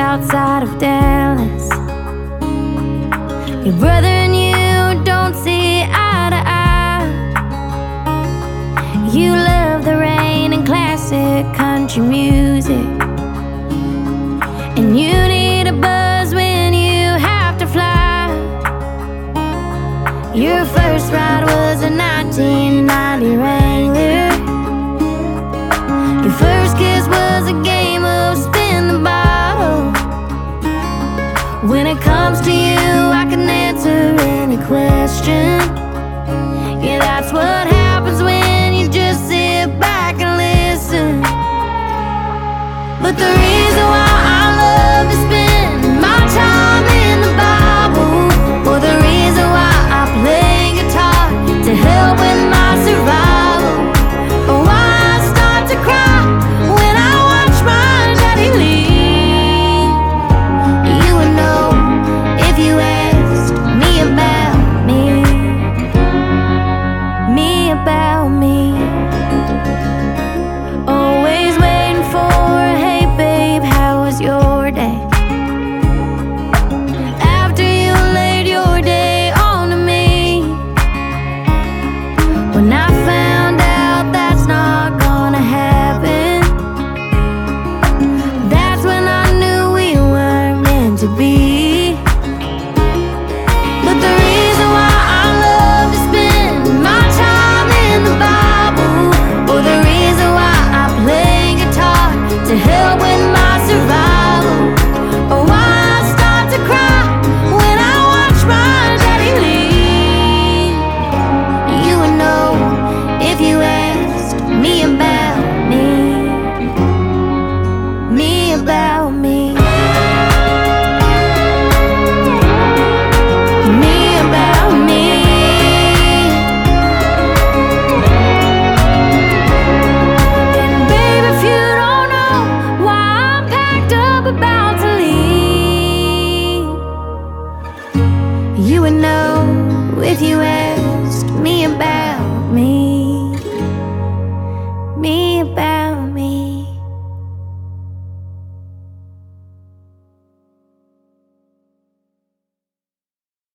outside of Dallas. Your brother and you don't see eye to eye. You love the rain and classic country music, and you need a buzz when you have to fly. Your first ride was a 1990 Wrangler. Your first kiss was a game of spin the bottle. When it comes to you, I can answer any question. Yeah, that's what happens when you just sit back and listen. But the reason why